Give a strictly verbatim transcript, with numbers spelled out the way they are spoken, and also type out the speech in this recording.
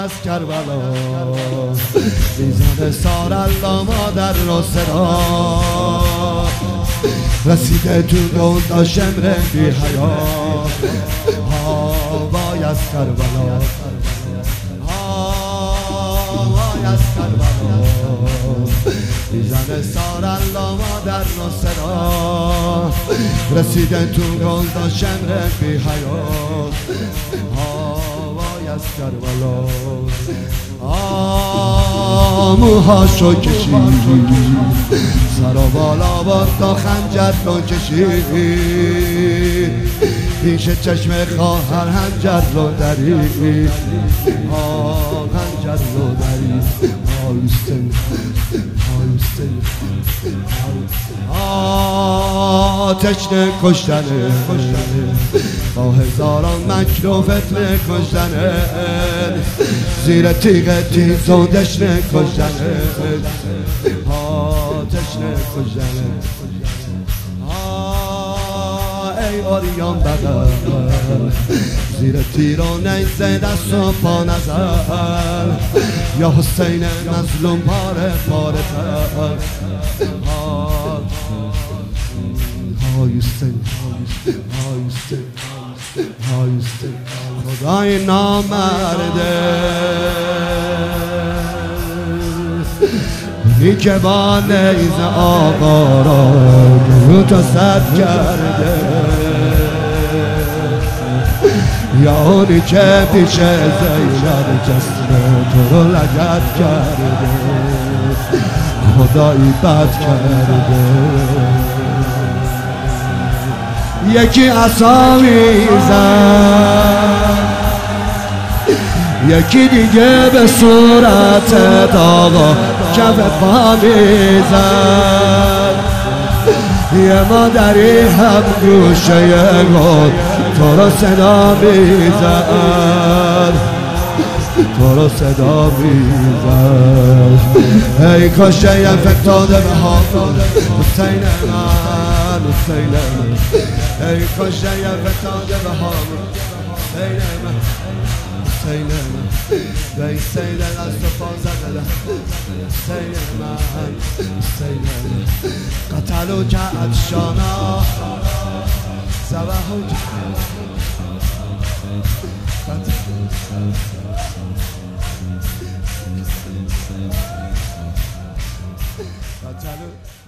از کربلا میزنه سار الله مادر را صدا رسیده تو گلدا شمر بی حیا هوای از کربلا هوای از کربلا میزنه سار الله مادر را صدا رسیده تو گلدا شمر بی حیا هوای از کربلا موهاشو کشید سر و بالا باد تا خنجر رو کشید پیش چشم خواهر هنجر رو درید آه هنجر رو درید آیستن آیستن آتش کشتنه با هزاران مکر و فتنه کشتنه زیر تیغ تیز و دشنه کشتنه آتش کشتنه ای آریان بغل زیر تیر و نیزه دست و پا نزل یا حسین مظلوم پاره پاره تر هایستن هایستن هایستن خدای نامرده اونی که با نیزه آقا را رو تا صد کرده یا اونی که پیش زینب جسم تو رو لگد کرده خدایی بد کرده یکی عصا میزد یکی دیگه به صورت آقا کف پا میزد یه مادری هم گوشه گل تو رو صدا میزد تو رو صدا میزد ای کاشه یه فتاده به حافظ حسین من حسین من ای کاشه یه فتاده به حافظ حسین من حسین من ای سید دست و پا زده حسین من حسین من قتلو که عطشانا زبهو قتلو